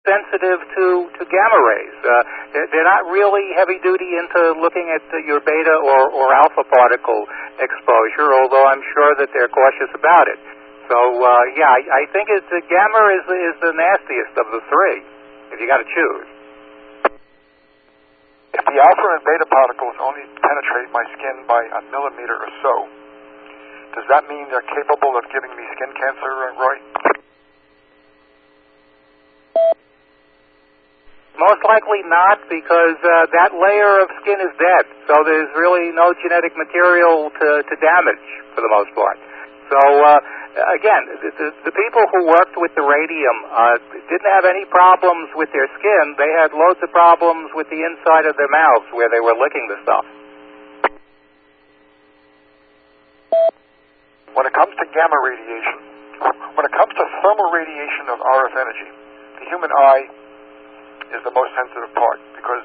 sensitive to gamma rays. They're not really heavy duty into looking at your beta or alpha particle exposure, although I'm sure that they're cautious about it. So I think gamma is the nastiest of the three, if you got to choose. If the alpha and beta particles only penetrate my skin by a millimeter or so, does that mean they're capable of giving me skin cancer, Roy? Most likely not, because that layer of skin is dead, so there's really no genetic material to damage for the most part. So, again, the people who worked with the radium didn't have any problems with their skin. They had loads of problems with the inside of their mouths where they were licking the stuff. When it comes to gamma radiation, when it comes to thermal radiation of RF energy, the human eye is the most sensitive part because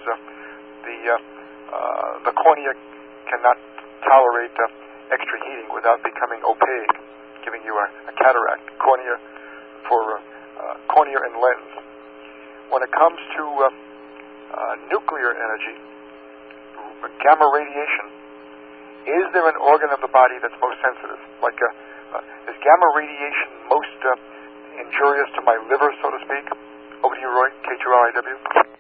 the cornea cannot tolerate extra heating without becoming opaque, giving you a cataract. Cornea and lens. When it comes to nuclear energy, gamma radiation, is there an organ of the body that's most sensitive? Like, is gamma radiation most injurious to my liver, so to speak? Over to you, Roy, K2LIW.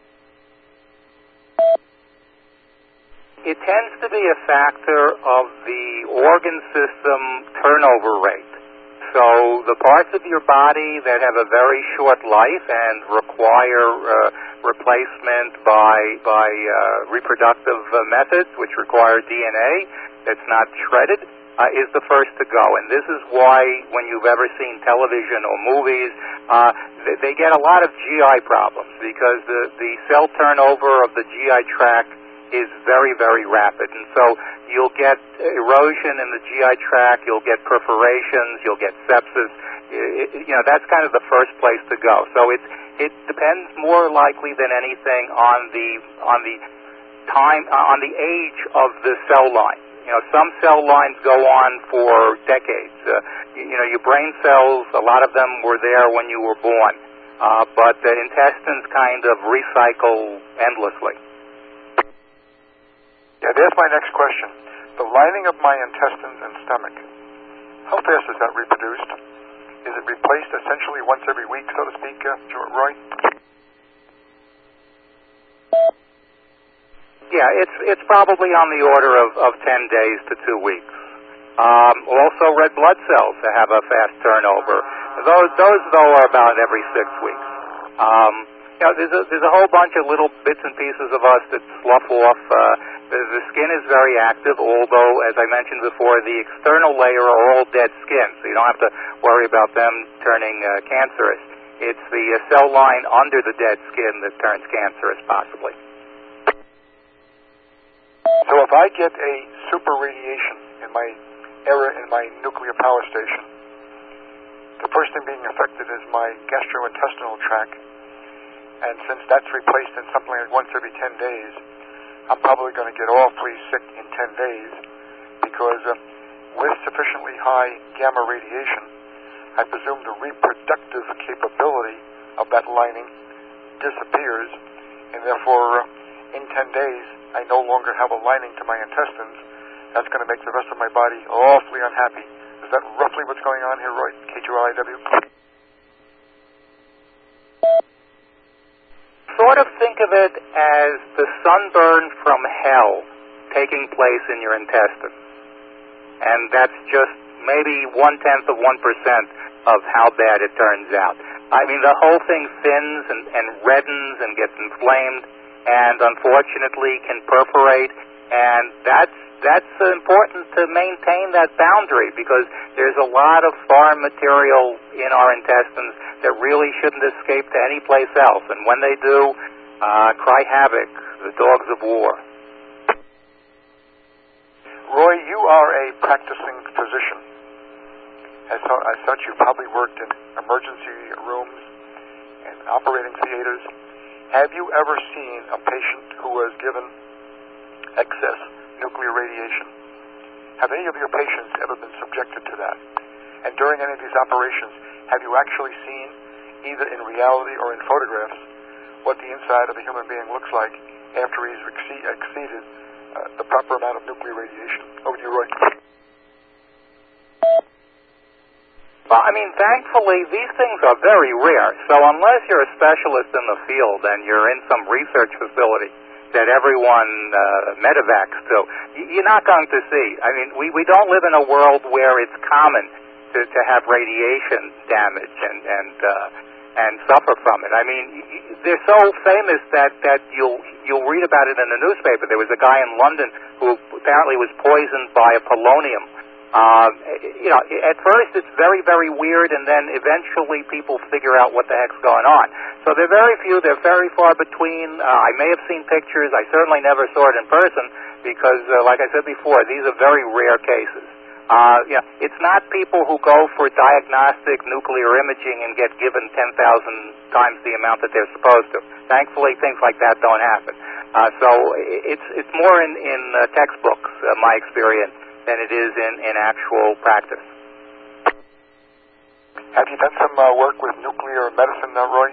It tends to be a factor of the organ system turnover rate. So the parts of your body that have a very short life and require replacement by reproductive methods, which require DNA that's not shredded, is the first to go. And this is why when you've ever seen television or movies, they get a lot of GI problems because the cell turnover of the GI tract is very, very rapid. And so you'll get erosion in the GI tract, you'll get perforations, you'll get sepsis. That's kind of the first place to go. So it depends more likely than anything on the age of the cell line. Some cell lines go on for decades. Your brain cells, a lot of them were there when you were born, but the intestines kind of recycle endlessly. Yeah, there's my next question. The lining of my intestines and stomach, how fast is that reproduced? Is it replaced essentially once every week, so to speak, Roy? Yeah, it's probably on the order of 10 days to 2 weeks. Also, red blood cells that have a fast turnover. Those though are about every 6 weeks. There's a whole bunch of little bits and pieces of us that slough off. The skin is very active, although, as I mentioned before, the external layer are all dead skin, so you don't have to worry about them turning cancerous. It's the cell line under the dead skin that turns cancerous, possibly. So if I get a super radiation in my nuclear power station, the first thing being affected is my gastrointestinal tract, and since that's replaced in something like once every 10 days, I'm probably going to get awfully sick in 10 days because with sufficiently high gamma radiation, I presume the reproductive capability of that lining disappears, and therefore in 10 days I no longer have a lining to my intestines. That's going to make the rest of my body awfully unhappy. Is that roughly what's going on here, Roy? K2LIW? Sort of think of it as the sunburn from hell taking place in your intestines. And that's just maybe 0.1% of how bad it turns out. I mean, the whole thing thins and reddens and gets inflamed and unfortunately can perforate, and that's important to maintain that boundary because there's a lot of foreign material in our intestines that really shouldn't escape to any place else, and when they do, cry havoc, the dogs of war. Roy, you are a practicing physician. As such, you probably worked in emergency rooms and operating theaters. Have you ever seen a patient who was given excess nuclear radiation? Have any of your patients ever been subjected to that? And during any of these operations, have you actually seen, either in reality or in photographs, what the inside of a human being looks like after he's exceeded the proper amount of nuclear radiation. Over to you, Roy. Well, I mean, thankfully, these things are very rare. So unless you're a specialist in the field and you're in some research facility that everyone medevacs to, you're not going to see. I mean, we don't live in a world where it's common to have radiation damage and suffer from it. I mean, they're so famous that you'll read about it in the newspaper. There was a guy in London who apparently was poisoned by a polonium. At first it's very, very weird, and then eventually people figure out what the heck's going on. So they're very few, they're very far between. I may have seen pictures, I certainly never saw it in person, because, like I said before, these are very rare cases. It's not people who go for diagnostic nuclear imaging and get given 10,000 times the amount that they're supposed to. Thankfully, things like that don't happen. So it's more in textbooks, my experience, than it is in actual practice. Have you done some work with nuclear medicine, Roy?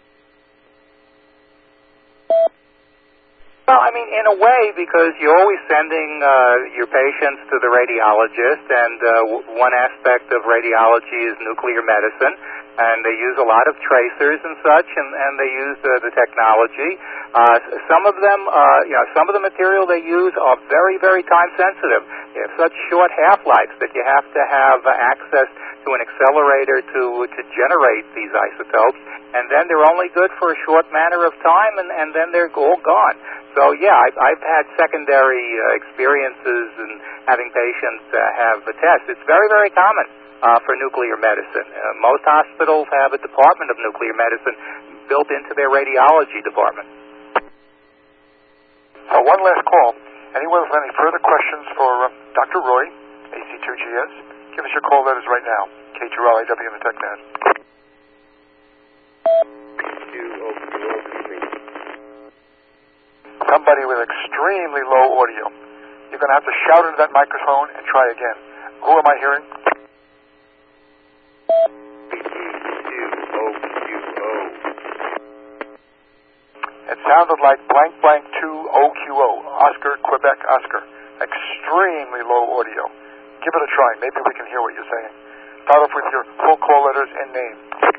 Well, I mean, in a way, because you're always sending your patients to the radiologist, and one aspect of radiology is nuclear medicine, and they use a lot of tracers and such, and they use the technology. Some of them, some of the material they use are very, very time sensitive. They have such short half-lives that you have to have access to an accelerator to generate these isotopes, and then they're only good for a short matter of time, and then they're all gone. So, yeah, I've had secondary experiences in having patients have a test. It's very, very common for nuclear medicine. Most hospitals have a department of nuclear medicine built into their radiology department. So one last call. Anyone with any further questions for Dr. Roy, AC2GS, give us your call letters right now. K2LIW in the TechNet. Somebody with extremely low audio. You're going to have to shout into that microphone and try again. Who am I hearing? It sounded like blank blank 2 OQO, Oscar, Quebec, Oscar. Extremely low audio. Give it a try. Maybe we can hear what you're saying. Start off with your full call letters and name.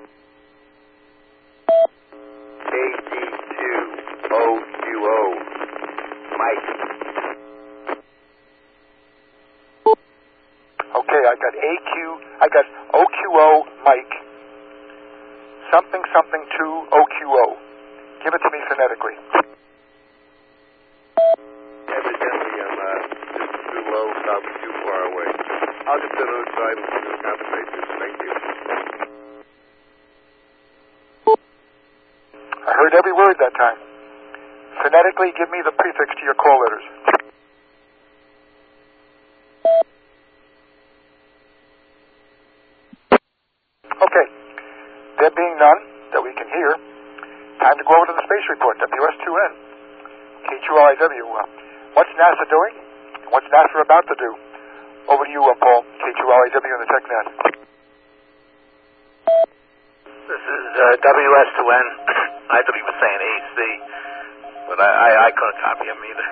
AD2OQO, Mike. Okay, I got OQO, Mike. Something 2 OQO. Give it to me phonetically. Evidently, I'm just too low, probably too far away. I'll just go to the side and just concentrate this. Thank you. I heard every word that time. Phonetically, give me the prefix to your call letters. Okay. There being none that we can hear, time to go over to the space report, WS2N. K2LIW. What's NASA doing? And what's NASA about to do? Over to you, Paul. K2LIW in the TechNet. This is WS2N. I thought he was saying AC, but I couldn't copy him either.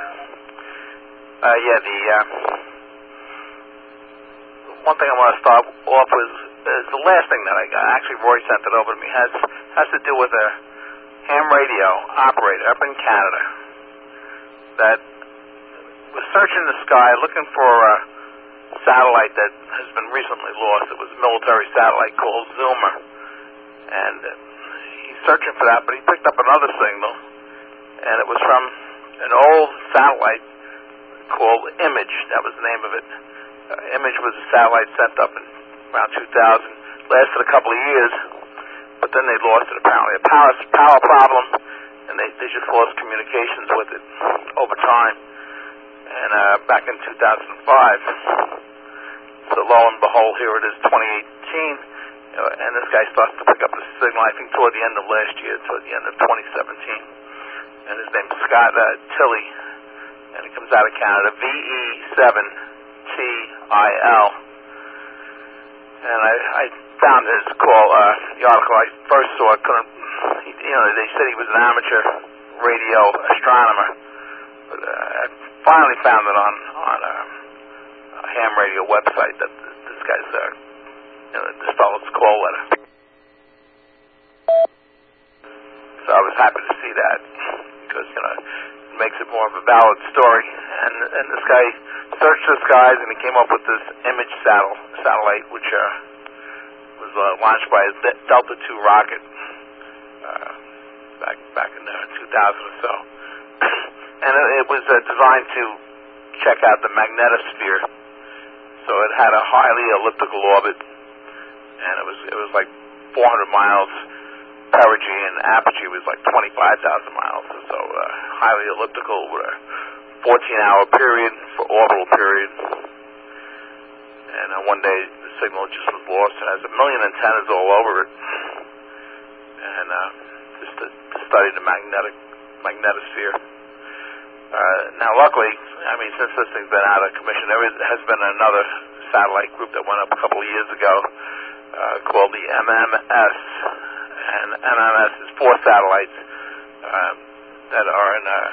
The one thing I want to start off with is the last thing that I got. Actually, Roy sent it over to me. Has to do with a ham radio operator up in Canada that was searching the sky looking for a satellite that has been recently lost. It was a military satellite called Zoomer, and he's searching for that, but he picked up another signal, and it was from an old satellite called Image. That was the name of it. Image was a satellite sent up in around 2000. Lasted a couple of years, but then they lost it apparently. A power problem, and they just lost communications with it over time. And back in 2005, so lo and behold, here it is, 2018, and this guy starts to pick up the signal, I think, toward the end of last year, toward the end of 2017. And his name's Scott Tilley, and he comes out of Canada, VE7TIL. And I found his call, the article I first saw, I couldn't they said he was an amateur radio astronomer, but I finally found it on a ham radio website that this guy's this fellow's call letter. So I was happy to see that because it makes it more of a valid story. And this guy searched the skies and he came up with this image satellite, which was launched by a Delta II rocket back in 2000 or so. And it was designed to check out the magnetosphere. So it had a highly elliptical orbit, and it was like 400 miles perigee, and apogee was like 25,000 miles. So highly elliptical with a 14-hour period for orbital period. And one day the signal just was lost. It has 1 million antennas all over it, and just to study the magnetosphere. Now, luckily, since this thing's been out of commission, there has been another satellite group that went up a couple of years ago called the MMS. And MMS is 4 satellites that are in a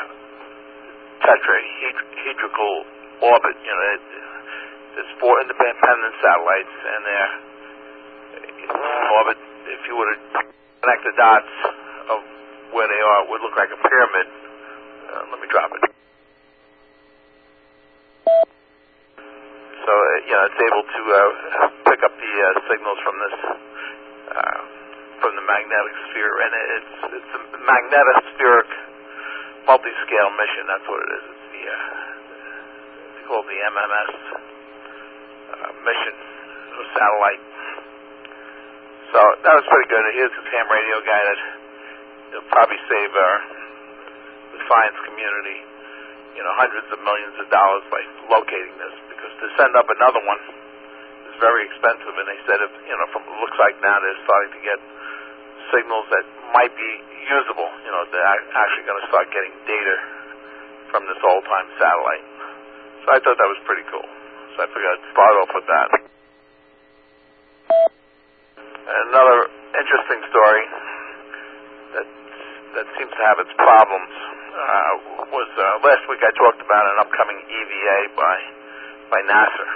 tetrahedral orbit. There's 4 independent satellites, and they're in orbit. If you were to connect the dots of where they are, it would look like a pyramid. Let me drop it. So, it's able to pick up the signals from this, from the magnetic sphere, and it's a magnetospheric multi-scale mission. That's what it is. It's called the MMS mission, or satellite. So that was pretty good. Here's this ham radio guy that will probably save the science community, hundreds of millions of dollars by locating this, because to send up another one is very expensive. And they said, from it looks like now they're starting to get signals that might be usable. They're actually going to start getting data from this old-time satellite. So I thought that was pretty cool. So I figured I'd start off with that. Another interesting story that seems to have its problems was last week I talked about an upcoming EVA by NASA,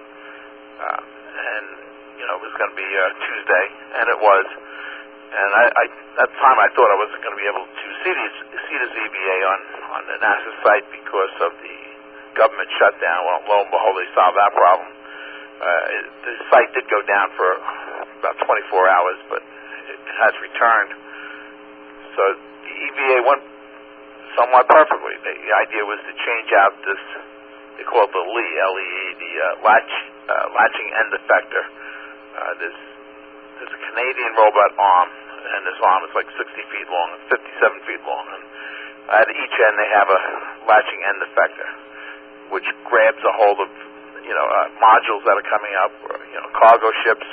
and it was going to be Tuesday, and it was. And I at the time I thought I wasn't going to be able to see this EVA on the NASA site because of the government shutdown. Well, lo and behold, they solved that problem. The site did go down for about 24 hours, but it has returned. So the EVA went somewhat perfectly. The idea was to change out this, they call it the LEE, L-E-E, the latching end effector. There's a Canadian robot arm, and this arm is like 60 feet long and 57 feet long. And at each end they have a latching end effector, which grabs a hold of modules that are coming up, or cargo ships.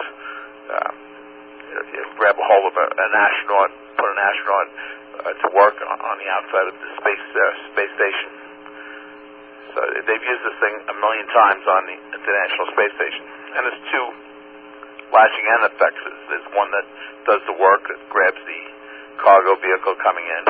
You grab a hold of an astronaut, put an astronaut to work on the outside of the space station. So they've used this thing 1 million times on the International Space Station. And there's 2 latching end effectors. There's one that does the work, that grabs the cargo vehicle coming in.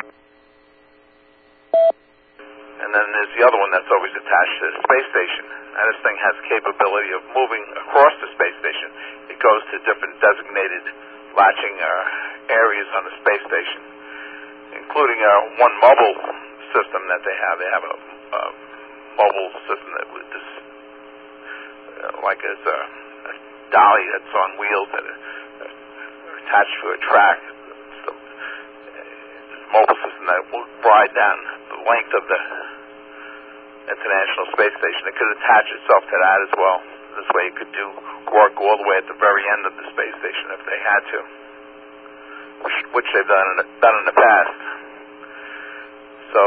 And then there's the other one that's always attached to the space station. And this thing has capability of moving across the space station. It goes to different designated latching areas on the space station, including one mobile system that they have. They have a mobile system that was just like it's a dolly that's on wheels that are attached to a track. So, this mobile system that will ride down the length of the International Space Station. It could attach itself to that as well. This way it could do work all the way at the very end of the space station if they had to, which they've done in the past. So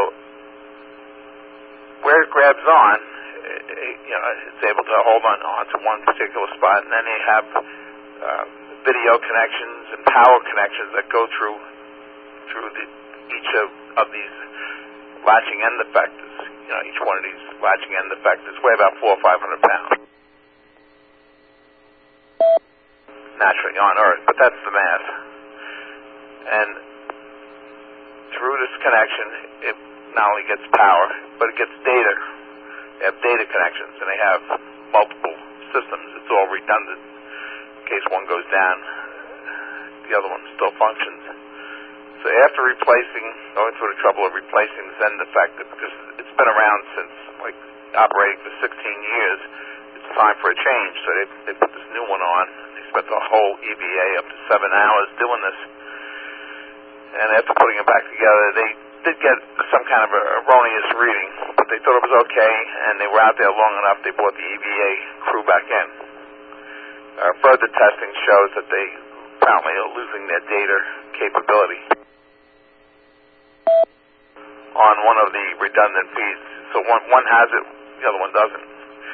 where it grabs on, it's able to hold on to one particular spot, and then they have video connections and power connections that go through each of these latching end effectors. Each one of these latching end effectors weigh about 400 or 500 pounds. Naturally on Earth, but that's the mass. And through this connection, it not only gets power, but it gets data. They have data connections, and they have multiple systems. It's all redundant. In case one goes down, the other one still functions. So after going through the trouble of replacing the Zen Defector, because it's been around since, operating for 16 years, it's time for a change. So they put this new one on. They spent the whole EVA up to 7 hours doing this. And after putting it back together, they did get some kind of erroneous reading, but they thought it was okay, and they were out there long enough, they brought the EVA crew back in. Further testing shows that they apparently are losing their data capability on one of the redundant feeds. So one has it, the other one doesn't.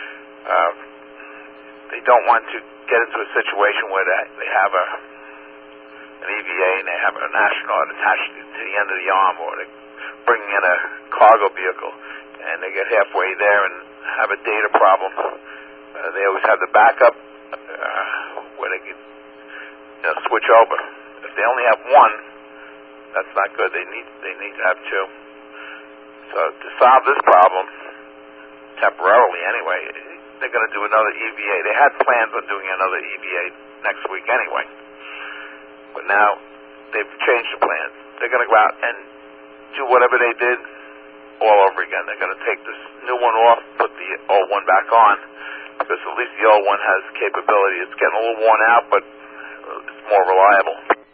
They don't want to get into a situation where they have an EVA and they have an astronaut attached to the end of the arm, or they bring in a cargo vehicle and they get halfway there and have a data problem. They always have the backup where they can switch over. If they only have one, that's not good. They need to have two. So to solve this problem, temporarily anyway, they're going to do another EVA. They had plans on doing another EVA next week anyway. But now they've changed the plans. They're going to go out and do whatever they did all over again. They're going to take this new one off, put the old one back on, because at least the old one has capability. It's getting a little worn out, but it's more reliable.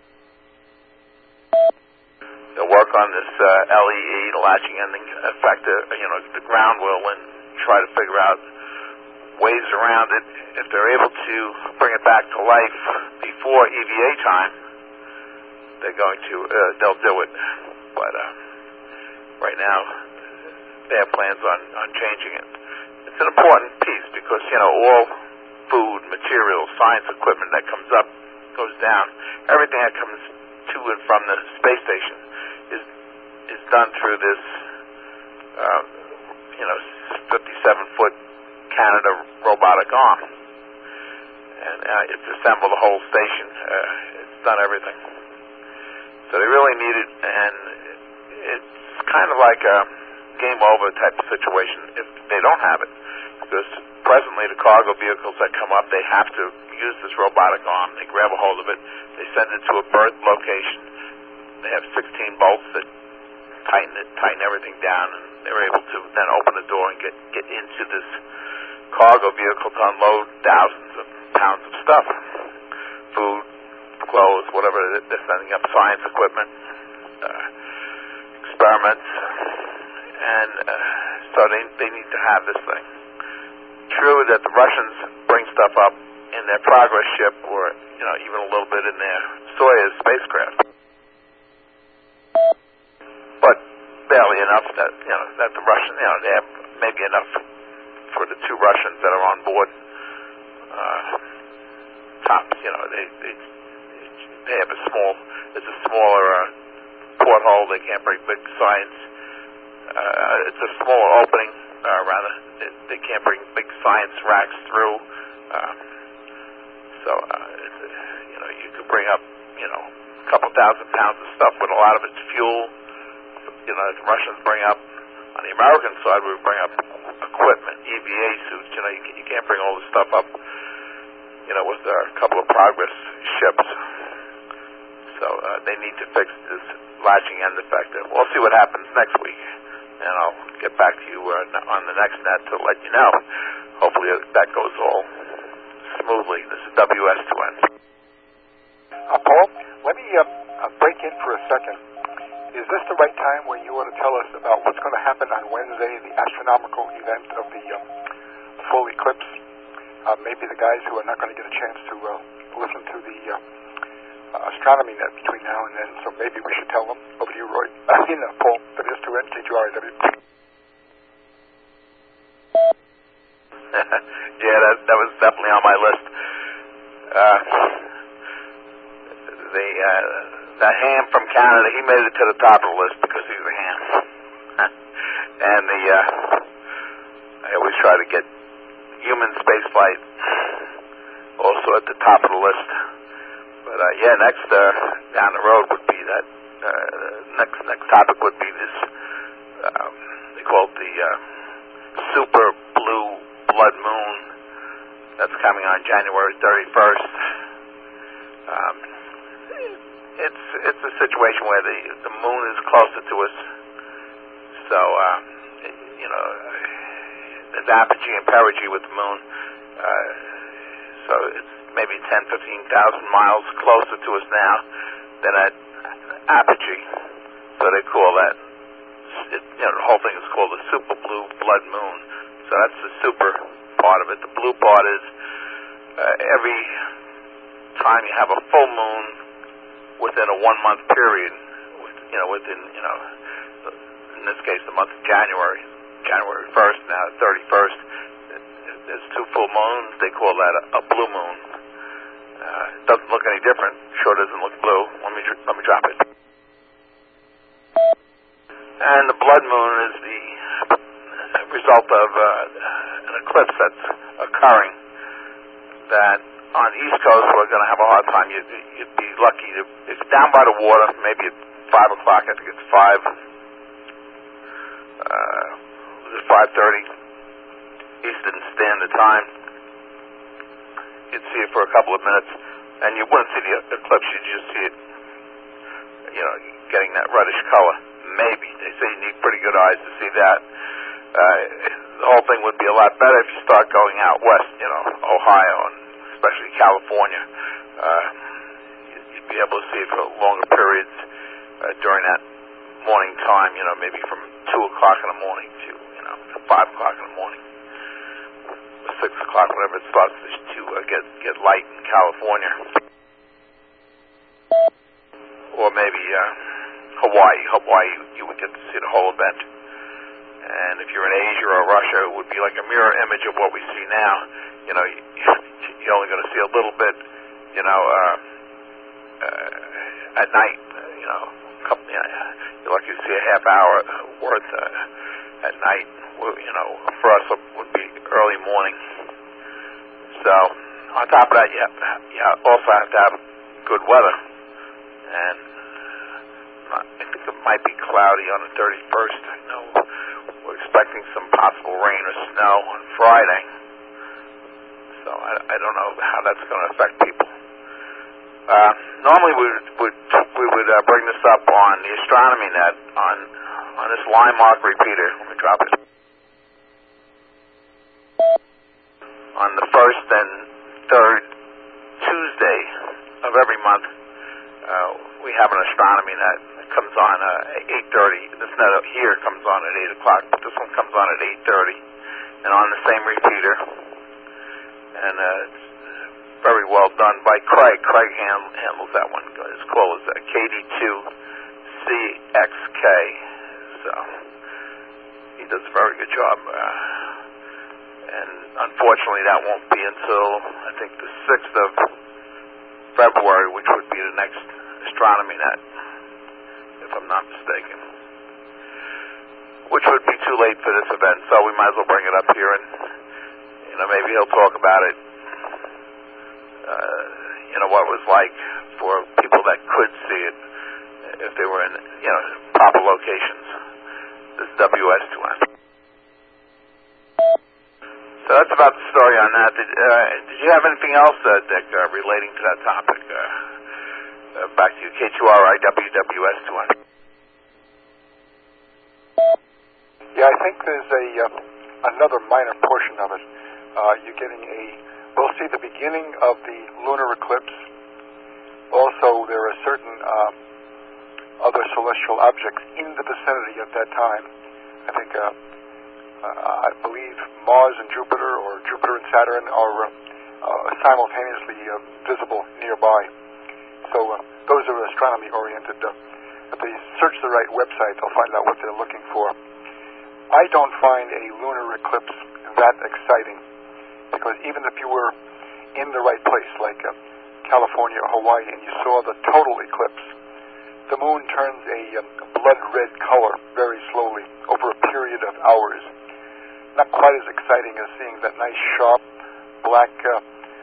They'll work on this LEE, the latching ending effector, the ground wheel, and try to figure out ways around it. If they're able to bring it back to life before EVA time, they'll do it. But right now, they have plans on changing it. It's an important piece because, all food, materials, science equipment that comes up goes down. Everything that comes to and from the space station is done through this, 57-foot Canada robotic arm. And it's assembled the whole station. It's done everything. So they really need it, and it's kind of like a game over type of situation if they don't have it. Because presently the cargo vehicles that come up, they have to use this robotic arm. They grab a hold of it, they send it to a berth location. They have 16 bolts that tighten everything down, and they're able to then open the door and get into this cargo vehicle to unload thousands of pounds of stuff. Food, clothes, whatever they're sending up, science equipment, experiments, and so they need to have this thing. True that the Russians bring stuff up in their Progress ship, or even a little bit in their Soyuz spacecraft, but barely enough that the Russians, they have maybe enough for the two Russians that are on board. Tops, they have it's a smaller porthole. They can't bring big science. It's a smaller opening, rather. They can't bring big science racks through. So you could bring up, a couple thousand pounds of stuff, but a lot of it's fuel. The Russians bring up. On the American side, we bring up equipment, EVA suits. You can't bring all this stuff up, with a couple of Progress ships. So they need to fix this latching end effector. We'll see what happens next week, and I'll get back to you on the next net to let you know. Hopefully that goes all smoothly. This is WS2N. Paul, let me break in for a second. Is this the right time when you want to tell us about what's going to happen on Wednesday, the astronomical event of the full eclipse? Maybe the guys who are not going to get a chance to listen to the astronomy net between now and then, so maybe we should tell them. Over to you, Roy. Paul, WS2N, KGRIW. Yeah, that was definitely on my list. That ham from Canada, he made it to the top of the list because he's a ham. And I always try to get human spaceflight also at the top of the list. But next down the road would be that next topic would be this. They call it the super blue blood moon. That's coming on January 31st. It's a situation where the moon is closer to us, so there's apogee and perigee with the moon, so it's maybe 10,000, 15,000 miles closer to us now than at apogee. So they call that, the whole thing is called the super blue blood moon. So that's the super part of it. The blue part is every time you have a full moon within a 1 month period, within in this case the month of January 1st, now 31st, there's 2 full moons. They call that a blue moon. It doesn't look any different. Sure doesn't look blue. Let me drop it. And the blood moon is the result of an eclipse that's occurring. That on the East Coast we're going to have a hard time. You'd be lucky to, if it's down by the water, maybe at 5 o'clock. I think it's 5:30 Eastern Standard Time. You'd see it for a couple of minutes, and you wouldn't see the eclipse. You'd just see it, getting that reddish color. Maybe. They say you need pretty good eyes to see that. The whole thing would be a lot better if you start going out west, Ohio and especially California. You'd be able to see it for longer periods during that morning time, maybe from 2 o'clock in the morning to 5 o'clock in the morning, or 6 o'clock, whenever it starts to get light in California. Or maybe Hawaii, you would get to see the whole event. And if you're in Asia or Russia, it would be like a mirror image of what we see now. You're only going to see a little bit, at night. You're lucky to see a half hour worth at night. For us, it would be early morning. So, on top of that, you also have to have good weather. And I think it might be cloudy on the 31st. I know we're expecting some possible rain or snow on Friday. So I don't know how that's going to affect people. Normally we would bring this up on the Astronomy Net on this line mark repeater. Let me drop it. On the first and third Tuesday of every month, we have an Astronomy Net. It comes on at 8:30. This net up here comes on at 8 o'clock, but this one comes on at 8:30, and on the same repeater. And it's very well done by Craig. Craig handles that one. His call is KD2CXK. So he does a very good job. And unfortunately, that won't be until I think the 6th of February, which would be the next Astronomy Net, if I'm not mistaken. Which would be too late for this event, so we might as well bring it up here, and maybe he'll talk about it. What it was like for people that could see it if they were in proper locations. This WS2N. So that's about the story on that. Did you have anything else, Dick, relating to that topic? Back to you, K2RI WS2N. Yeah, I think there's another minor portion of it. We'll see the beginning of the lunar eclipse. Also, there are certain other celestial objects in the vicinity at that time. I believe Mars and Jupiter, or Jupiter and Saturn, are simultaneously visible nearby. So those are astronomy-oriented. If they search the right website, they'll find out what they're looking for. I don't find a lunar eclipse that exciting, because even if you were in the right place, like California or Hawaii, and you saw the total eclipse, the moon turns a blood-red color very slowly over a period of hours. Not quite as exciting as seeing that nice, sharp, black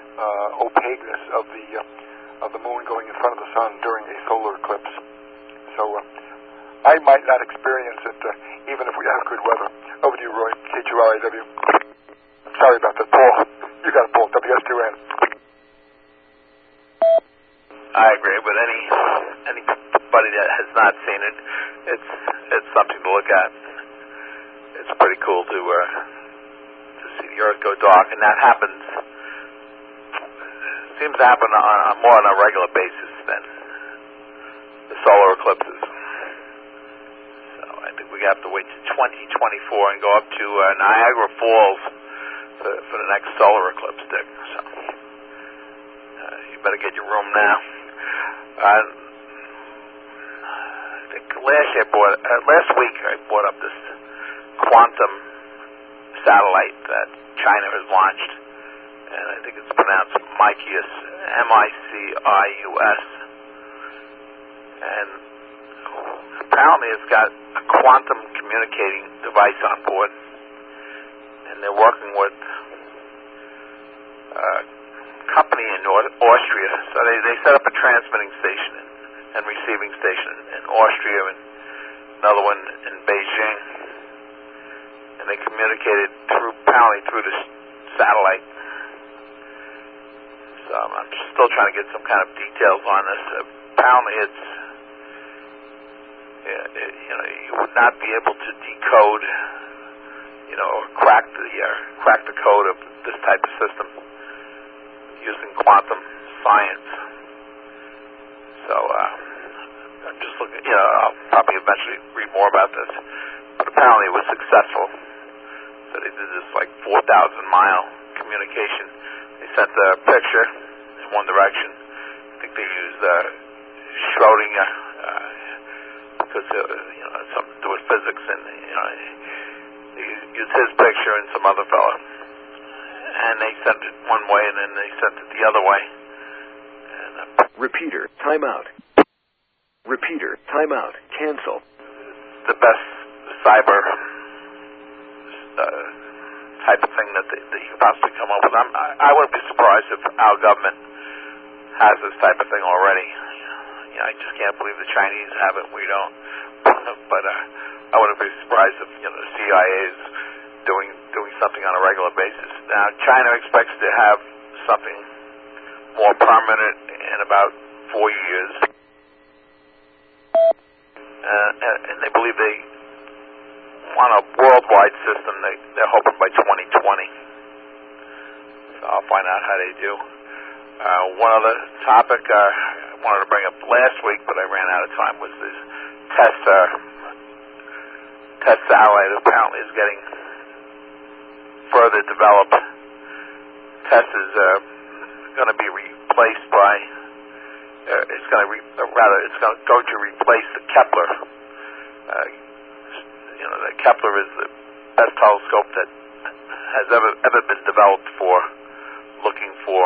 opaqueness of the moon going in front of the sun during a solar eclipse. So I might not experience it even if we have good weather. Over to you, Roy, KQRIW. Sorry about that, Paul. You got it, Paul, WS2N. I agree, but anybody that has not seen it, it's something to look at. It's pretty cool to see the Earth go dark, and that seems to happen more on a regular basis than the solar eclipses. So I think we have to wait to 2024 and go up to Niagara Falls for the next solar eclipse, Dick. So you better get your room now. I think last week I brought up this quantum satellite that China has launched, and I think it's pronounced Micius, M-I-C-I-U-S, and apparently it's got a quantum communicating device on board, and they're working with a company in Austria. So they set up a transmitting station and receiving station in Austria and another one in Beijing, and they communicated apparently through this satellite. So I'm still trying to get some kind of details on this. Apparently you would not be able to decode, or crack the code of this type of system using quantum science. So I'm just looking. I'll probably eventually read more about this, but apparently it was successful. So they did this 4,000-mile communication. They sent a picture in one direction. I think they used Schrodinger because it's something to do with physics, and they used his picture and some other fellow, and they sent it one way, and then they sent it the other way. And, Repeater, timeout. Repeater, timeout. Cancel. The best cyber type of thing that you could possibly come up with. I wouldn't be surprised if our government has this type of thing already. I just can't believe the Chinese have it. We don't. But I wouldn't be surprised if the CIA is doing something on a regular basis. Now, China expects to have something more permanent in about 4 years, and they believe they want a worldwide system. They're hoping by 2020. So I'll find out how they do. One other topic I wanted to bring up last week, but I ran out of time, was this test satellite apparently is getting further developed. TESS is going to be replaced by it's going to go to replace the Kepler. The Kepler is the best telescope that has ever been developed for looking for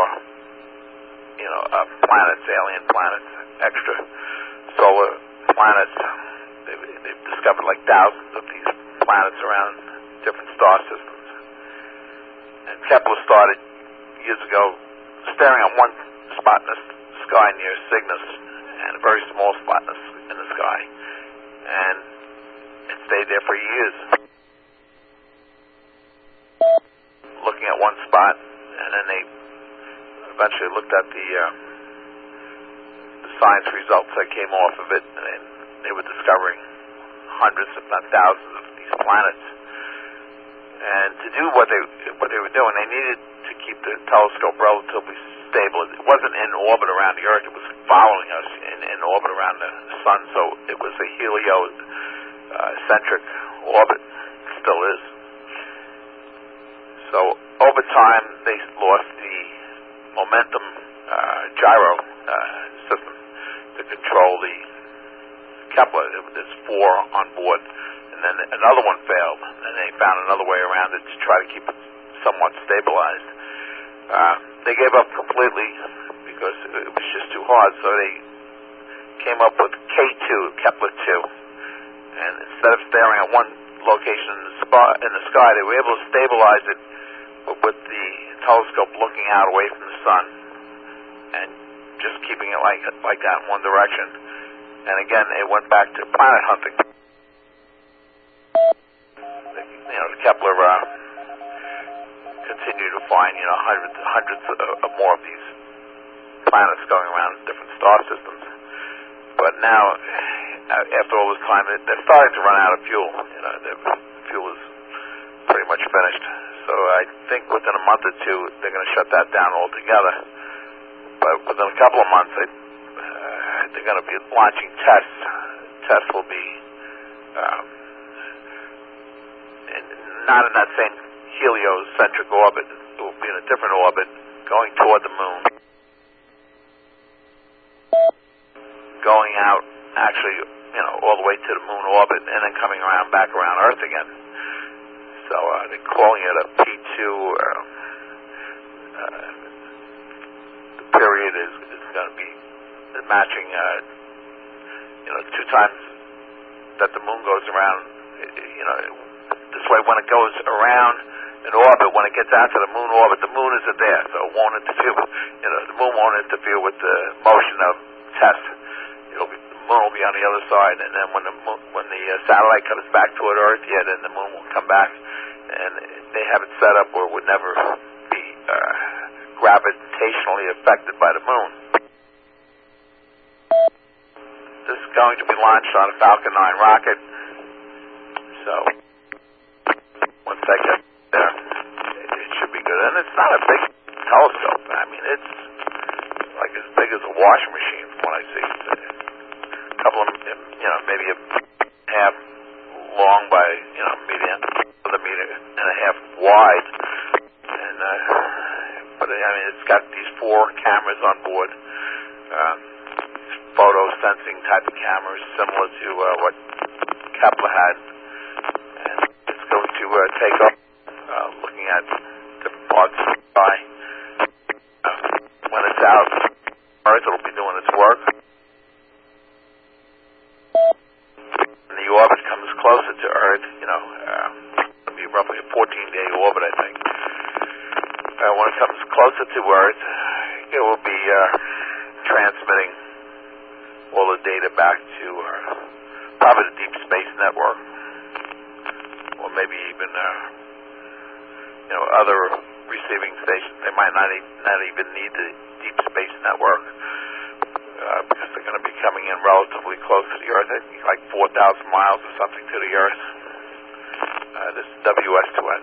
planets, alien planets, extra solar planets. They've discovered thousands of these planets around different star systems. And Kepler started years ago staring at one spot in the sky near Cygnus and a very small spot in the sky. And it stayed there for years, looking at one spot, and then they eventually looked at the science results that came off of it, and they were discovering hundreds, if not thousands, of these planets. And to do what they were doing, they needed to keep the telescope relatively stable. It wasn't in orbit around the Earth; it was following us in orbit around the Sun. So it was a heliocentric orbit, still is. So over time, they lost the momentum gyro system to control the Kepler. There's 4 on board, and then another one failed, and they found another way around it to try to keep it somewhat stabilized. They gave up completely because it was just too hard, so they came up with K2, Kepler 2, and instead of staring at one location in the sky, they were able to stabilize it with the telescope looking out away from the sun and just keeping it like that in one direction. And again, it went back to planet hunting. The Kepler continued to find, hundreds of more of these planets going around different star systems. But now, after all this time, they're starting to run out of fuel. Their fuel is pretty much finished. So I think within a month or two, they're going to shut that down altogether. But within a couple of months, they're going to be launching tests. Tests will be not in that same heliocentric orbit. It will be in a different orbit, going toward the moon, going out actually, all the way to the moon orbit, and then coming back around Earth again. So they're calling it a P2. The period is going to be matching, 2 times that the moon goes around. This way, when it goes around an orbit, when it gets out to the moon orbit, the moon isn't there, so it won't interfere. The moon won't interfere with the motion of test. The moon will be on the other side, and then when the satellite comes back toward Earth, then the moon will come back, and they have it set up where it would never be gravitationally affected by the moon. This is going to be launched on a Falcon 9 rocket, so once I get there, it should be good. And it's not a big telescope. I mean, it's like as big as a washing machine from what I see. A couple of, maybe a half long by, a meter and a half wide. And, but I mean, it's got these 4 cameras on board, photo sensing type of cameras, similar to what Kepler had. And it's going to take up looking at different parts of the sky. When it's out, Earth will be doing its work. And the orbit comes closer to Earth, it'll be roughly a 14-day orbit, I think. When it comes closer to Earth, it will be transmitting all the data back to probably the Deep Space Network, or maybe even other receiving stations. They might not even need the Deep Space Network because they're going to be coming in relatively close to the Earth. I think like 4,000 miles or something to the Earth. This is WS2N.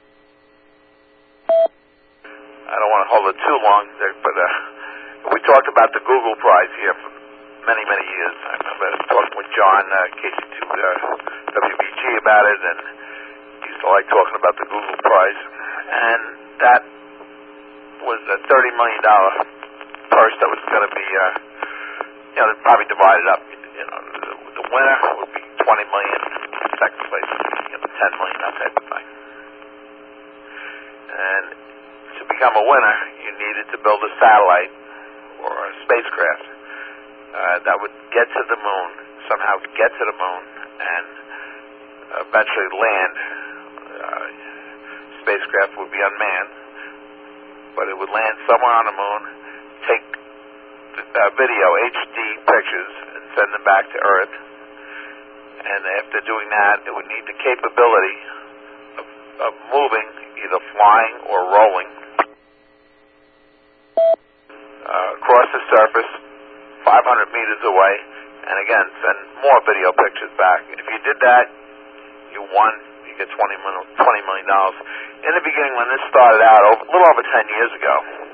I don't want to hold it too long, but we talked about the Google Prize here for many, many years. I remember talking with John KC2WBG about it, and he used to like talking about the Google Prize. And that was a $30 million purse that was going to be, probably divided up. The winner would be $20 million, second place would be $10 million, that type of thing. And to become a winner, you needed to build a satellite or a spacecraft that would get to the moon, somehow get to the moon, and eventually land. Spacecraft would be unmanned, but it would land somewhere on the moon, take video, HD pictures, and send them back to Earth. And after doing that, it would need the capability of moving, either flying or rolling, across the surface, 500 meters away, and again, send more video pictures back. If you did that, you won. You get $20 million. In the beginning, when this started out, a little over 10 years ago,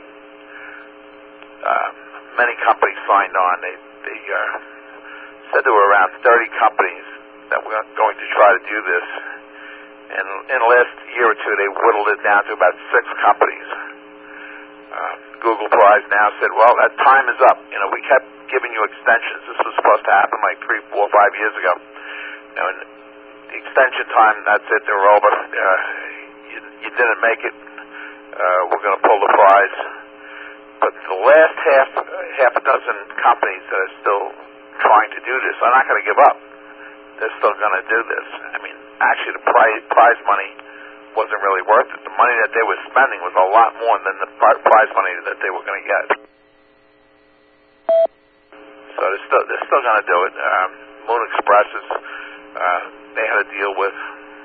many companies signed on. They said there were around 30 companies that were going to try to do this. And in the last year or two, they whittled it down to about 6 companies. Google Prize now said, well, that time is up. We kept giving you extensions. This was supposed to happen like 3, 4, 5 years ago. And the extension time, that's it, they're over. You didn't make it. We're going to pull the prize. But the last half a dozen companies that are still trying to do this are not going to give up. They're still going to do this. I mean, actually, the prize money wasn't really worth it. The money that they were spending was a lot more than the prize money that they were going to get. So they're still going to do it. Moon Express is they had a deal with.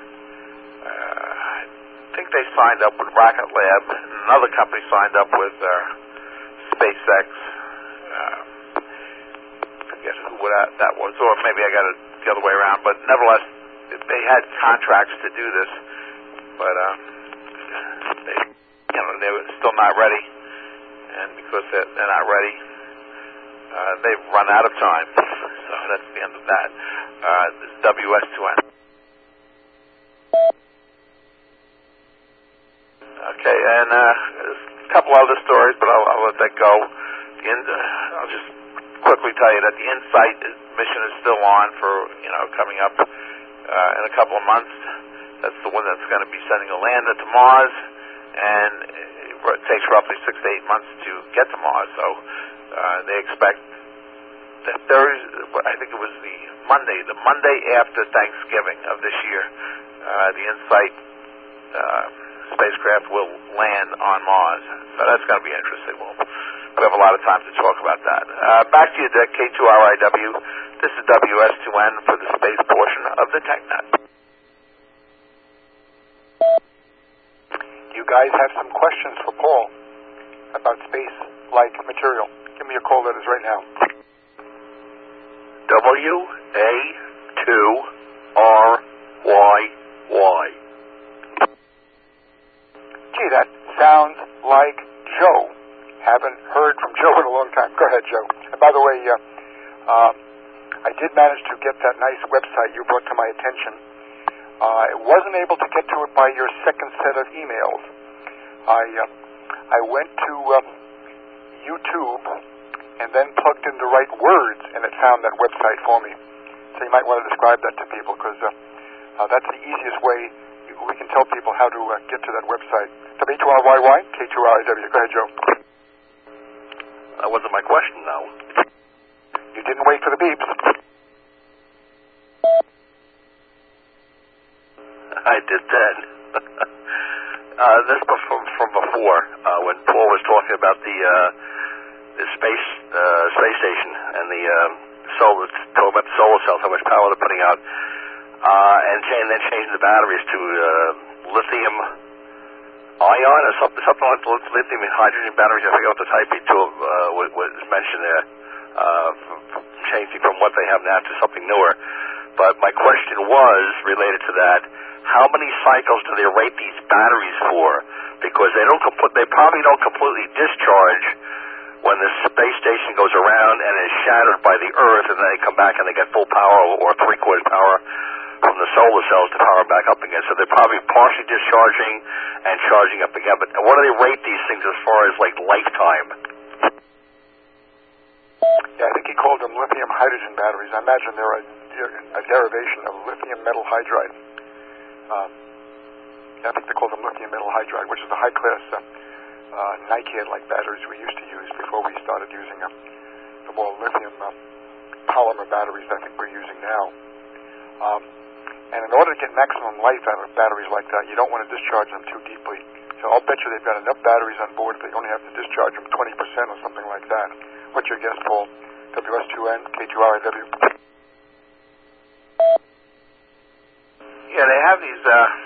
I think they signed up with Rocket Lab. Another company signed up with SpaceX. Forget who that was, or maybe I got it the other way around. But nevertheless, they had contracts to do this, but they were still not ready, and because they're not ready, they've run out of time. So that's the end of that. This is WS2N. Okay, and a couple other stories, but I'll let that go. I'll just quickly tell you that the InSight mission is still on for, coming up in a couple of months. That's the one that's going to be sending a lander to Mars, and it takes roughly 6 to 8 months to get to Mars. So they expect that I think it was the Monday after Thanksgiving of this year, the InSight spacecraft will land on Mars. So that's going to be interesting. We'll have a lot of time to talk about that. Back to you, K2RIW. This is WS2N for the space portion of the TechNet. You guys have some questions for Paul about space-like material. Give me a call, that is right now. WA2RYY. Gee, that sounds like Joe. Haven't heard from Joe in a long time. Go ahead, Joe. And by the way, I did manage to get that nice website you brought to my attention. I wasn't able to get to it by your second set of emails. I went to YouTube and then plugged in the right words, and it found that website for me. So you might want to describe that to people, because that's the easiest way we can tell people how to get to that website. W2RYY, K2RIW. Go ahead, Joe. That wasn't my question, though. You didn't wait for the beeps. I did then. This was from before, when Paul was talking about the space station and the talking about the solar cells, how much power they're putting out, and then changing the batteries to lithium ion or something like lithium and hydrogen batteries. I forget what the type E2 was mentioned there. Changing from what they have now to something newer. But my question was related to that: how many cycles do they rate these batteries for? Because they probably don't completely discharge when the space station goes around and is shattered by the Earth, and then they come back and they get full power or three-quarters power from the solar cells to power back up again. So they're probably partially discharging and charging up again. But what do they rate these things as far as like lifetime? Yeah, I think he called them lithium hydrogen batteries. I imagine they're a derivation of lithium metal hydride. I think they call them lithium metal hydride, which is the high-class NiCad-like batteries we used to use before we started using the more lithium polymer batteries I think we're using now. And in order to get maximum life out of batteries like that, you don't want to discharge them too deeply. So I'll bet you they've got enough batteries on board that they only have to discharge them 20% or something like that. What's your guess, Paul? WS2N, K2RIW. Yeah, they have these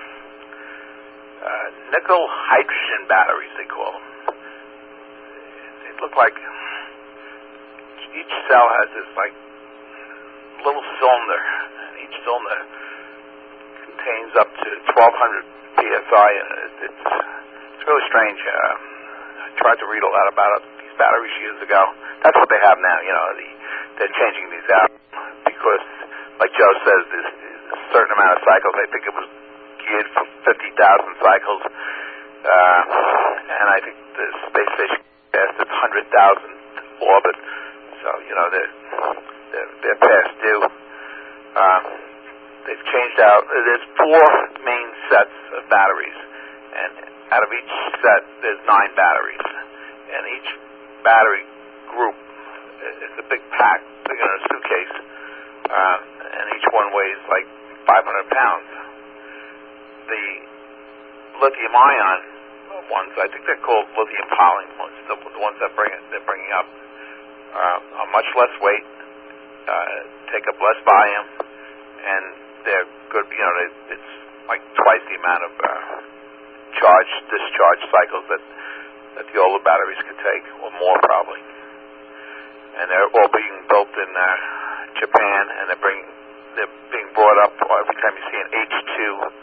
nickel hydrogen batteries, they call them. They look like each cell has this like little cylinder, and each cylinder contains up to 1,200 psi, and it's really strange. I tried to read a lot about these batteries years ago. That's what they have now. They're changing these out because, like Joe says, there's a certain amount of cycles. I think it was geared for 50,000 cycles, and I think the space station has 100,000 orbit. So they're past due. They've changed out. There's 4 main sets of batteries, and out of each set, there's 9 batteries, and each battery group is a big pack, bigger than a suitcase, and each one weighs like 500 pounds. The lithium-ion ones, I think they're called lithium poly ones, the ones they're bringing up. are much less weight, take up less volume, and they're good. You know, it's like twice the amount of discharge cycles that the older batteries could take, or more probably. And they're all being built in Japan, and they're being brought up every time you see an H-2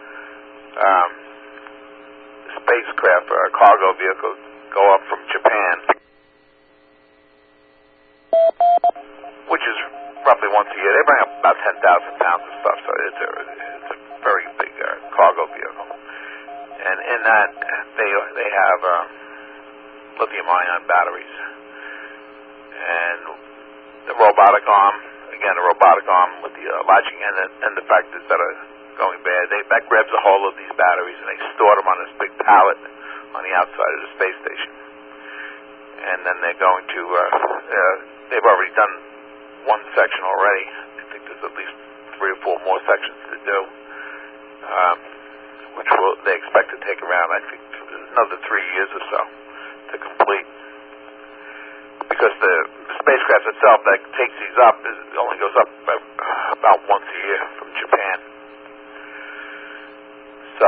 spacecraft or a cargo vehicle go up from Japan, which is roughly once a year. They bring up about 10,000 pounds of stuff, so it's a very big cargo vehicle. And in that, they have lithium-ion batteries. And the robotic arm with the latching and the factors that are going bad, that grabs a hold of these batteries and they store them on this big pallet on the outside of the space station. And then they're going to, they've already done one section already. I think there's at least 3 or 4 more sections to do, which they expect to take around, I think, another 3 years or so to complete. Because the spacecraft itself that takes these up only goes up about once a year from Japan. So,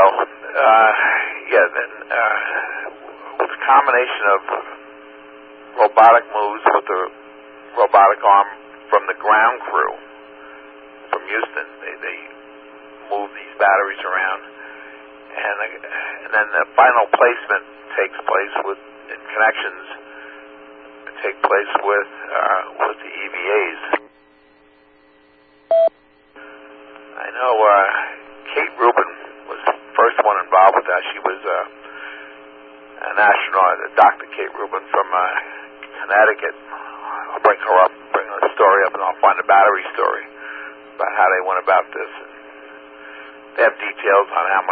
with a combination of robotic moves with the robotic arm from the ground crew from Houston, they move these batteries around, and then the final placement takes place in connections take place with the EVAs. I know Kate Rubin was the first one involved with that. She was an astronaut, Dr. Kate Rubin from Connecticut. I'll bring her story up, and I'll find a battery story about how they went about this. And they have details on how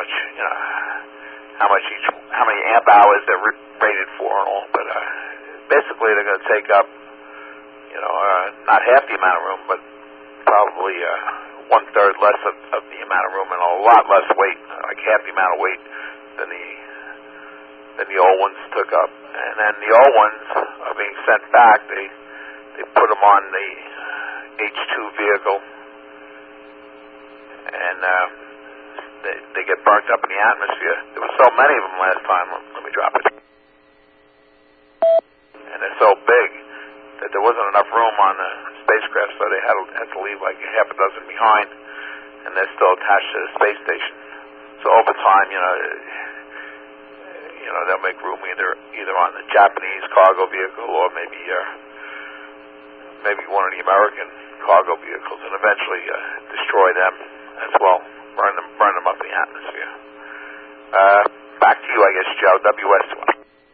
many amp hours they're rated for and all, but basically they're going to take up, not half the amount of room, but probably 1/3 less of the amount of room and a lot less weight, like half the amount of weight than the old ones took up. And then the old ones are being sent back. They put them on the H-2 vehicle, and they get burnt up in the atmosphere. There were so many of them last time. Let me drop it. And they're so big that there wasn't enough room on the spacecraft, so they had to leave like half a dozen behind, and they're still attached to the space station. So over time, they'll make room either on the Japanese cargo vehicle or maybe one of the American cargo vehicles, and eventually destroy them as well, burn them up in the atmosphere. Back to you, I guess, Joe. WS1.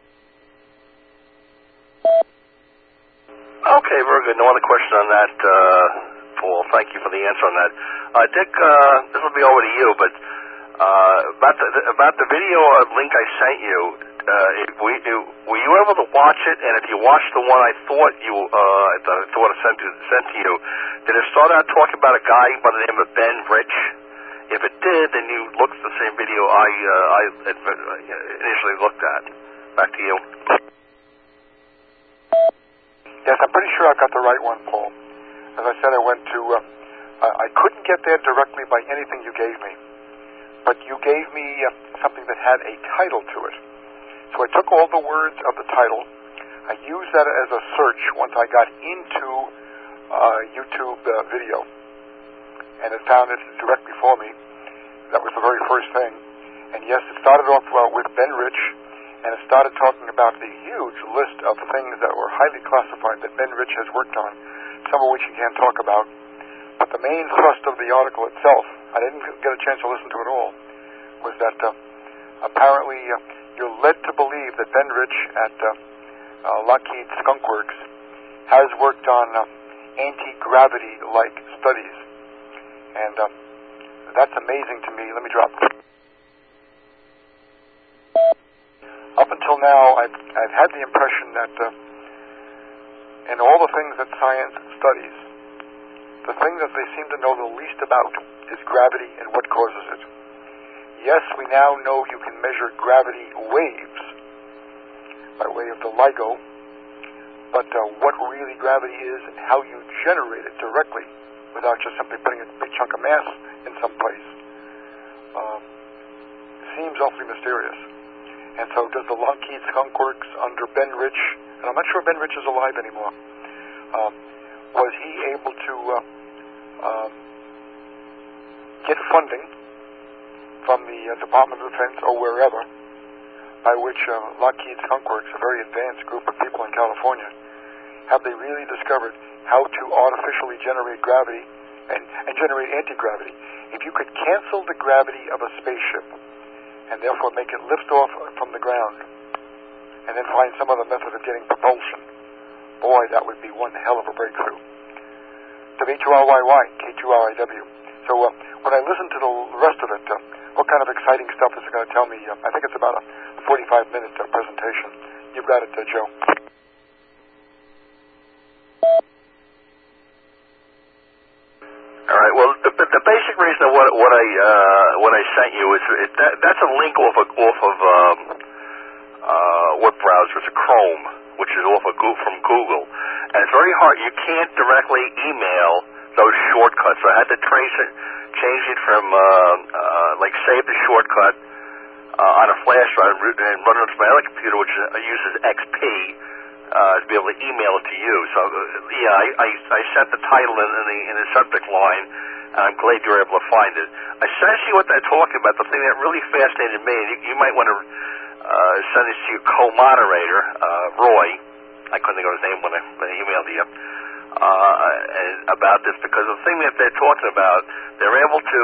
Okay, very good. No other question on that, Paul. Thank you for the answer on that. Dick, this will be over to you, but about the video link I sent you, were you able to watch it? And if you watched the one I thought I sent to you, did it start out talking about a guy by the name of Ben Rich? If it did, then you looked at the same video I initially looked at. Back to you. Yes, I'm pretty sure I got the right one, Paul. As I said, I went to, I couldn't get there directly by anything you gave me, but you gave me something that had a title to it. So I took all the words of the title, I used that as a search once I got into YouTube video, and it found it directly for me. That was the very first thing. And yes, it started off with Ben Rich, and it started talking about the huge list of things that were highly classified that Ben Rich has worked on, some of which he can't talk about. But the main thrust of the article itself, I didn't get a chance to listen to it all, was that apparently you're led to believe that Ben Rich at Lockheed Skunk Works has worked on anti-gravity-like studies. And that's amazing to me. Let me drop it. Up until now, I've had the impression that in all the things that science studies, the thing that they seem to know the least about is gravity and what causes it. Yes, we now know you can measure gravity waves by way of the LIGO, but what really gravity is and how you generate it directly without just simply putting a big chunk of mass in some place seems awfully mysterious. And so does the Lockheed Skunk Works under Ben Rich, and I'm not sure Ben Rich is alive anymore, was he able to get funding from the Department of Defense or wherever, by which Lockheed Skunk Works, a very advanced group of people in California, have they really discovered how to artificially generate gravity and generate anti-gravity? If you could cancel the gravity of a spaceship and therefore make it lift off from the ground and then find some other method of getting propulsion, boy, that would be one hell of a breakthrough. WHURYY, K2RIW. So when I listen to the rest of it, what kind of exciting stuff is it going to tell me? I think it's about a 45-minute presentation. You've got it, Joe. All right. Well, the basic reason of what I sent you is that's a link off of what browser? It's a Chrome, which is from Google, and it's very hard. You can't directly email those shortcuts. So I had to change it from save the shortcut on a flash drive and run it onto my other computer, which uses XP. To be able to email it to you. So, I sent the title in the subject line, and I'm glad you were able to find it. Essentially what they're talking about, the thing that really fascinated me, and you might want to send this to your co-moderator, Roy. I couldn't think of his name when I emailed you, about this, because the thing that they're talking about, they're able to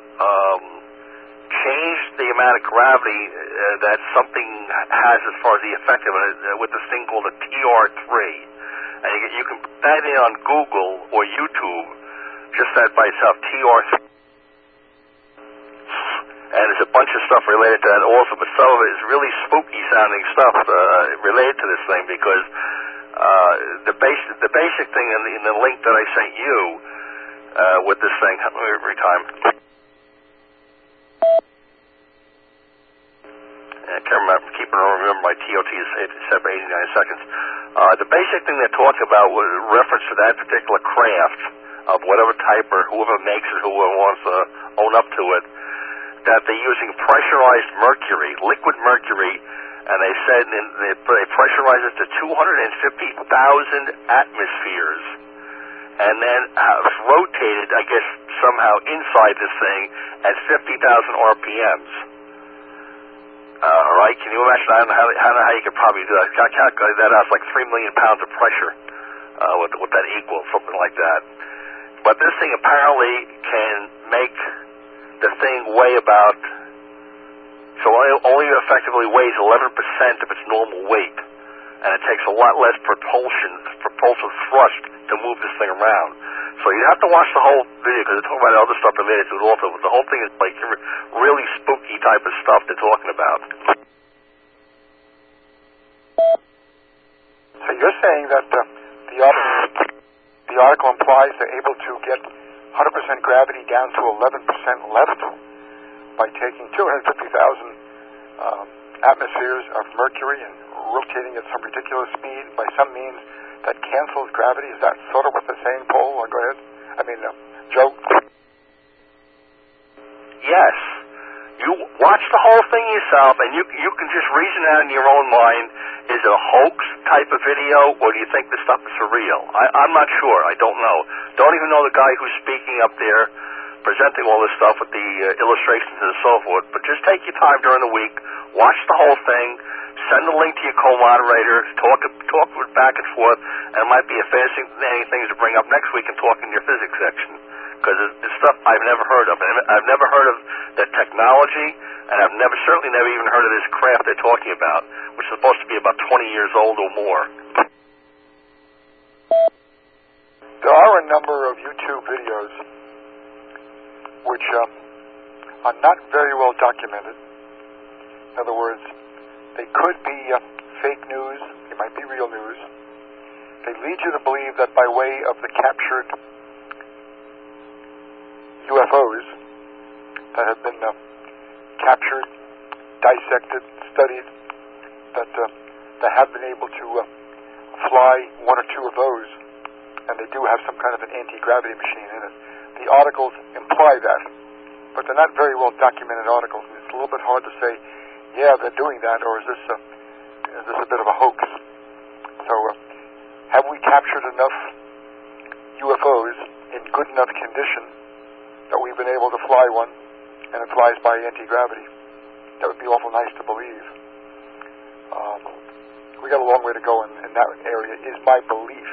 change the amount of gravity that something has as far as the effect of it with this thing called a TR3. And you can put that in on Google or YouTube, just that by itself, TR3. And there's a bunch of stuff related to that also, but some of it is really spooky sounding stuff related to this thing, because the basic thing in the link that I sent you with this thing, every time. I can't remember my TOT is set for 89 seconds. The basic thing they're talking about was reference to that particular craft of whatever type or whoever makes it, whoever wants to own up to it, that they're using pressurized mercury, liquid mercury, and they said they pressurize it to 250,000 atmospheres, and then rotated, I guess, somehow inside this thing at 50,000 RPMs. All right, can you imagine? I don't know how you could probably do that. Calculate that out. It's like 3 million pounds of pressure. What that equals, something like that. But this thing apparently can make the thing weigh about, so only effectively weighs 11% of its normal weight, and it takes a lot less propulsive thrust to move this thing around. So you have to watch the whole video, because they're talking about other stuff related to it also. But the whole thing is like really spooky type of stuff they're talking about. So you're saying that the article implies they're able to get 100% gravity down to 11% left by taking 250,000 atmospheres of mercury and rotating at some ridiculous speed by some means that cancels gravity? Is that sort of what they're saying, Paul? Or go ahead. Joe? Yes. You watch the whole thing yourself, and you can just reason out in your own mind, is it a hoax type of video, or do you think this stuff is for real? I'm not sure. I don't know. Don't even know the guy who's speaking up there, presenting all this stuff with the illustrations and so forth. But just take your time during the week, watch the whole thing, send the link to your co-moderator, talk back and forth, and it might be a fascinating things to bring up next week and talk in your physics section, because it's stuff I've never heard of. I've never heard of the technology, and I've certainly never even heard of this craft they're talking about, which is supposed to be about 20 years old or more. There are a number of YouTube videos which are not very well documented. In other words, they could be fake news. They might be real news. They lead you to believe that by way of the captured UFOs that have been captured, dissected, studied, that have been able to fly one or two of those, and they do have some kind of an anti-gravity machine in it. The articles imply that, but they're not very well documented articles. And it's a little bit hard to say, yeah, they're doing that, or is this a bit of a hoax? So, have we captured enough UFOs in good enough condition that we've been able to fly one, and it flies by anti-gravity? That would be awful nice to believe. We got a long way to go in that area, is my belief.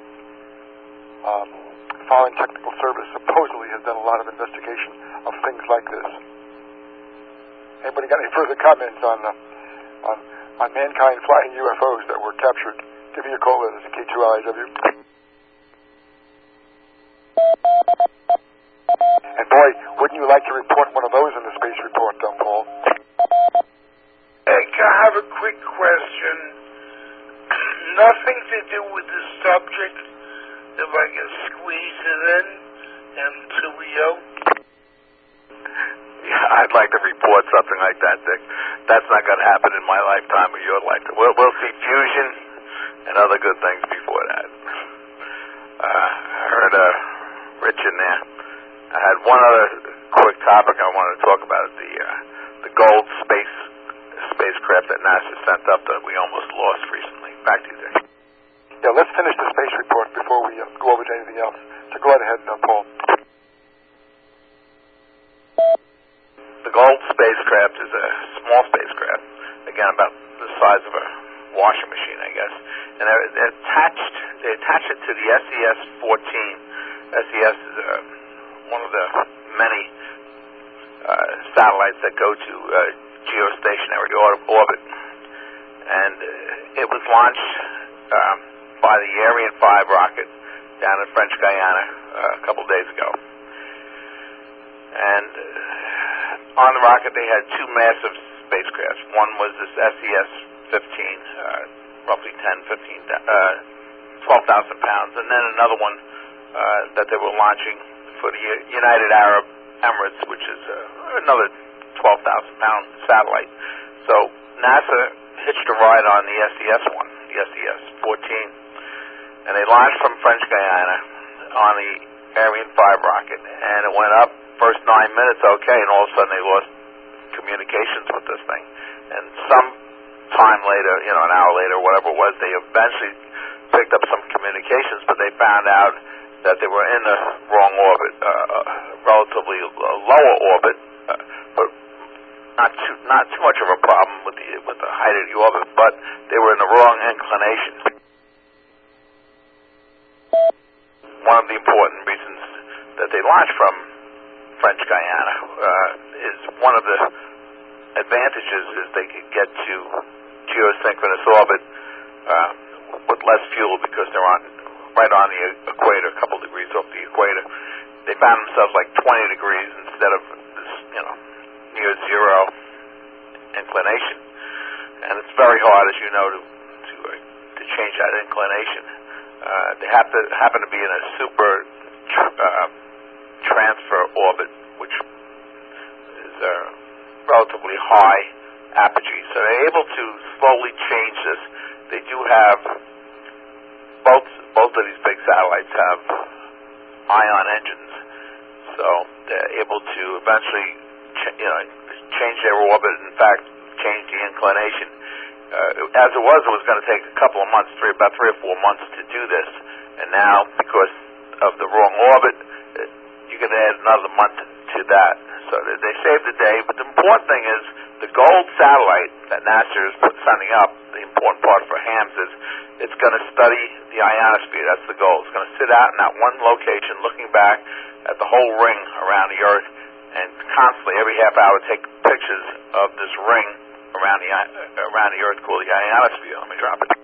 Foreign Technical Service supposedly has done a lot of investigation of things like this. Anybody got any further comments on mankind flying UFOs that were captured? Give me a call at K2LIW. And boy, wouldn't you like to report one of those in the space report, Paul? Hey, I have a quick question. Nothing to do with the subject, if I can squeeze it in Tulio. Yeah, I'd like to report something like that, Dick. That's not going to happen in my lifetime or your lifetime. We'll see fusion and other good things before that. I heard Rich in there. I had one other quick topic I wanted to talk about, the gold spacecraft that NASA sent up that we almost lost recently. Back to you, Dick. Yeah, let's finish the space report before we go over to anything else. So go right ahead, Paul. The gold spacecraft is a small spacecraft, again about the size of a washing machine, I guess. And they attach it to the SES-14. SES is one of the many satellites that go to geostationary orbit. And it was launched by the Ariane 5 rocket down in French Guiana a couple days ago. And on the rocket they had two massive spacecrafts. One was this SES-15, roughly 12,000 pounds, and then another one that they were launching for the United Arab Emirates, which is another 12,000-pound satellite. So NASA hitched a ride on the SES one, the SES-14, and they launched from French Guiana on the Ariane 5 rocket, and it went up first 9 minutes okay, and all of a sudden they lost communications with this thing. And some time later, an hour later, whatever it was, they eventually picked up some communications, but they found out that they were in the wrong orbit, relatively lower orbit, but not too much of a problem with the height of the orbit, but they were in the wrong inclination. One of the important reasons that they launched from French Guiana is one of the advantages is they could get to geosynchronous orbit with less fuel because they're right on the equator, a couple degrees off the equator. They found themselves like 20 degrees instead of this, near zero inclination. And it's very hard, as you know, to change that inclination. They happen to be in a super transfer orbit, which is a relatively high apogee. So they're able to slowly change this. They do have both of these big satellites have ion engines, so they're able to eventually change their orbit. In fact, change the inclination. As it was going to take a couple of months, about 3 or 4 months to do this, and now because of the wrong orbit, you can add another month to that. So they saved the day. But the important thing is the gold satellite that NASA is sending up. The important part for HAMS is it's going to study the ionosphere. That's the goal. It's going to sit out in that one location, looking back at the whole ring around the Earth, and constantly every half hour take pictures of this ring around the Earth called the ionosphere. Let me drop it.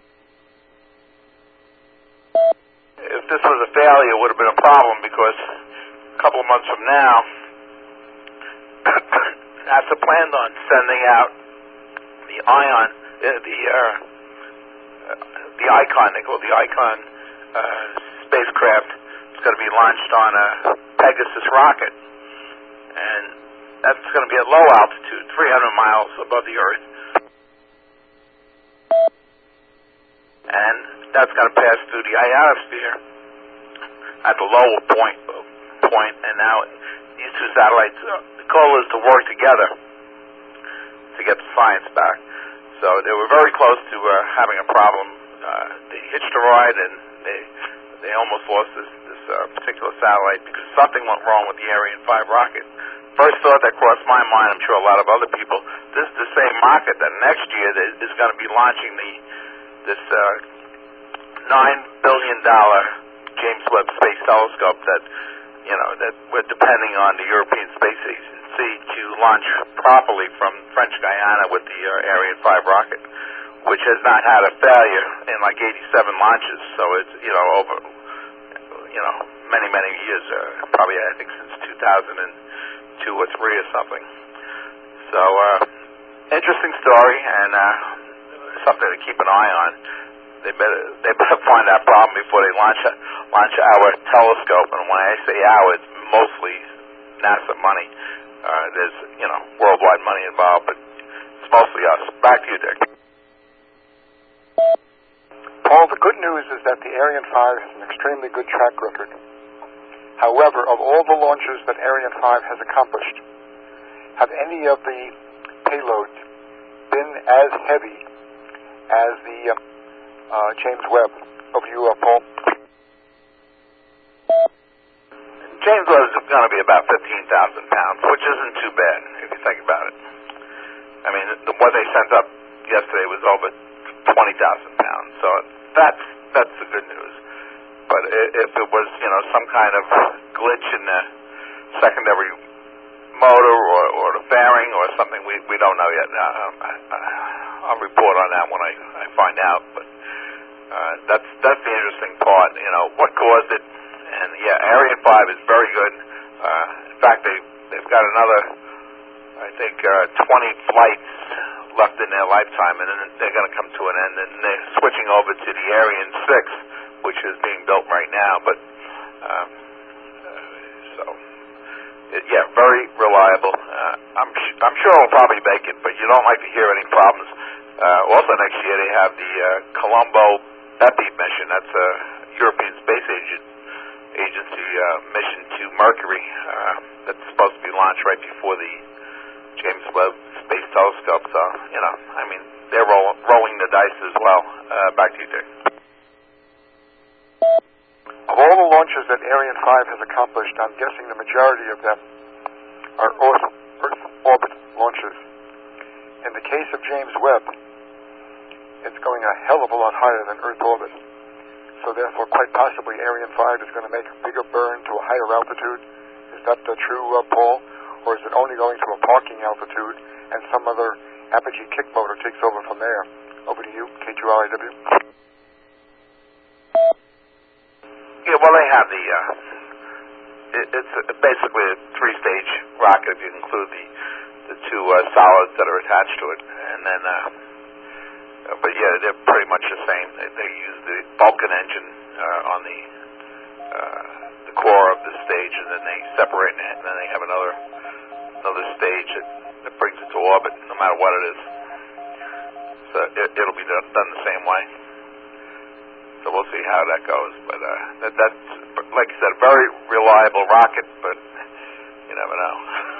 If this was a failure, it would have been a problem because a couple of months from now, NASA planned on sending out the Icon. They call it the Icon spacecraft. It's going to be launched on a Pegasus rocket, and that's going to be at low altitude, 300 miles above the Earth. and that's going to pass through the ionosphere at the lower point, and now these two satellites, the goal is to work together to get the science back. So they were very close to having a problem. They hitched a ride, and they almost lost this particular satellite because something went wrong with the Ariane 5 rocket. First thought that crossed my mind, I'm sure a lot of other people, this is the same rocket that next year is going to be launching this $9 billion James Webb Space Telescope that we're depending on the European Space Agency to launch properly from French Guiana with the Ariane 5 rocket, which has not had a failure in like 87 launches. So it's, over, many years, probably I think since 2002 or 3 or something. So, interesting story and something to keep an eye on. They better find that problem before they launch our telescope. And when I say our, it's mostly NASA money. There's worldwide money involved, but it's mostly us. Back to you, Dick. Paul, the good news is that the Ariane 5 has an extremely good track record. However, of all the launches that Ariane 5 has accomplished, have any of the payloads been as heavy as the James Webb? Over to you, Paul. James Webb is going to be about 15,000 pounds, which isn't too bad if you think about it. I mean, what they sent up yesterday was over 20,000 pounds, so that's the good news. But if it was, some kind of glitch in the secondary motor or the fairing or something, we don't know yet. I'll report on that when I find out. But that's the interesting part. What caused it? And yeah, Ariane 5 is very good. In fact, they've got another, I think, 20 flights left in their lifetime, and then they're going to come to an end. And they're switching over to the Ariane 6, which is being built right now. But very reliable. I'm sure it'll probably make it, but you don't like to hear any problems. Also, next year they have the Colombo EPI mission. That's a European Space Agency mission to Mercury that's supposed to be launched right before the James Webb Space Telescope. So, they're rolling the dice as well. Back to you, Dick. Of all the launches that Ariane 5 has accomplished, I'm guessing the majority of them are Earth orbit launches. In the case of James Webb, it's going a hell of a lot higher than Earth orbit. So therefore, quite possibly, Ariane 5 is going to make a bigger burn to a higher altitude. Is that true, Paul? Or is it only going to a parking altitude and some other apogee kick motor takes over from there? Over to you, K2LIW. Yeah, well, they have the, it's basically a 3-stage rocket if you include the two solids that are attached to it. And then, but yeah, they're pretty much the same. They use the Vulcan engine on the core of the stage, and then they separate it, and then they have another stage that brings it to orbit, no matter what it is. So it'll be done the same way. So we'll see how that goes. But that's, like I said, a very reliable rocket, but you never know.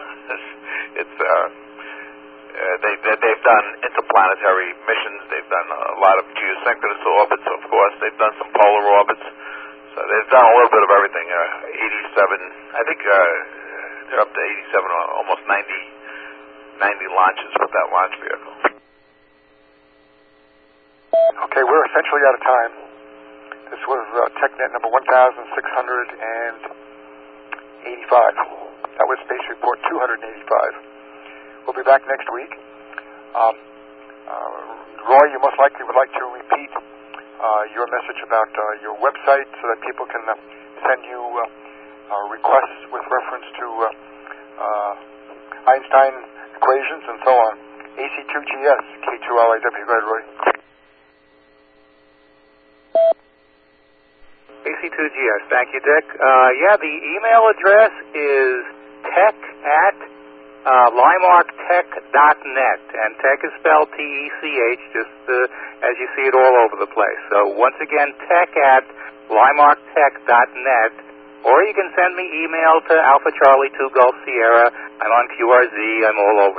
They've done interplanetary missions. They've done a lot of geosynchronous orbits, of course. They've done some polar orbits. So they've done a little bit of everything. 87, I think they're up to 87, almost 90 launches with that launch vehicle. Okay, we're essentially out of time. This was TechNet number 1685. That was Space Report 285. We'll be back next week. Roy, you most likely would like to repeat your message about your website so that people can send you requests with reference to Einstein equations and so on. AC2GS, K2LIW. Go ahead, Roy. AC2GS. Thank you, Dick. The email address is tech at LimarkTech.net, and tech is spelled T-E-C-H, just as you see it all over the place. So once again, tech at LimarkTech.net, or you can send me email to Alpha Charlie 2 Gulf Sierra. I'm on QRZ. I'm all over